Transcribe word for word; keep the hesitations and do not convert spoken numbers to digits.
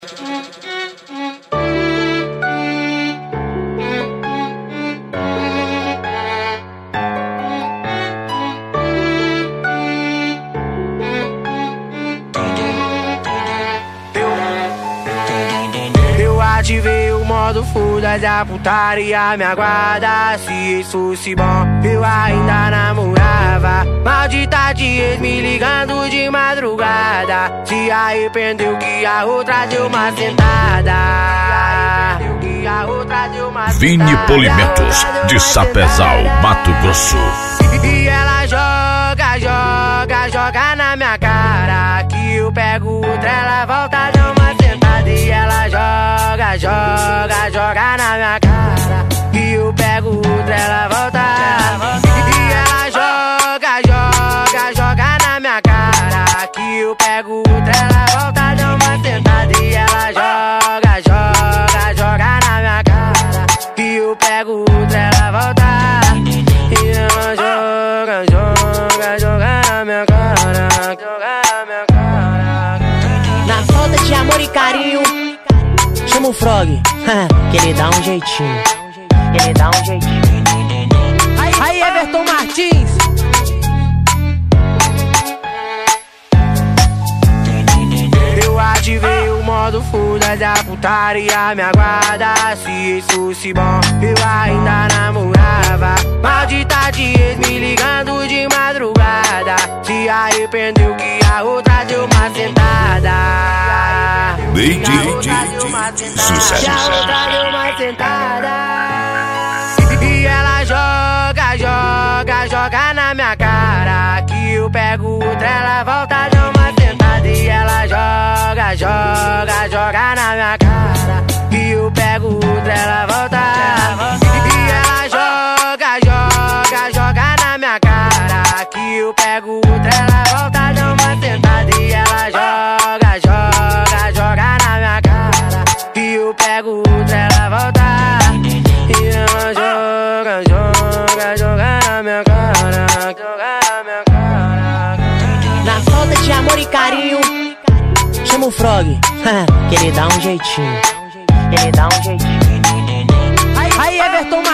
Ativei o modo foda-se, a putaria me aguarda. Se isso fosse bom, eu ainda namorava. Maldita de ex me ligando de madrugada. Se arrependeu que a outra deu uma sentada. Que a outra deu uma sentada. Vini Polimentos, de Sapezal, Mato Grosso. E ela joga, joga, joga na minha cara. Que eu pego outra, ela volta, dá uma sentada. E ela joga, joga, joga na minha cara. E eu pego outra, ela volta. E ela joga, joga, joga na minha cara. Que eu pego outra, ela volta, dá uma sentada. E ela joga, joga, joga na minha cara. E eu pego outra, ela volta. E ela joga, joga, joga na minha cara. Joga na minha cara. Na falta de amor e carinho, chama o Frog, que ele dá um jeitinho. Ele dá um jeitinho. Aí, aí Everton Martins. Eu ativei o modo foda-se, a putaria me aguarda. Se isso fosse bom, eu ainda namorava. Maldita de ex me ligando de madrugada. Se arrependeu que a outra deu uma sentada. D J Sucesso. Que a outra deu uma sentada. E ela joga, joga, joga na minha cara. Que eu pego outra, ela volta, dá uma sentada. E ela joga, joga, joga na minha cara. Que eu pego outra, ela volta. E ela joga, joga, joga na minha cara. Que eu pego outra, ela volta, dá uma sentada. E ela joga, joga, joga na minha cara. Que eu pego outra, ela volta. E ela joga, joga, joga na minha cara. Joga na minha cara. Na falta de amor e carinho, chama o Frog, que ele dá um jeitinho. Ele dá um jeitinho. Aí, aí Everton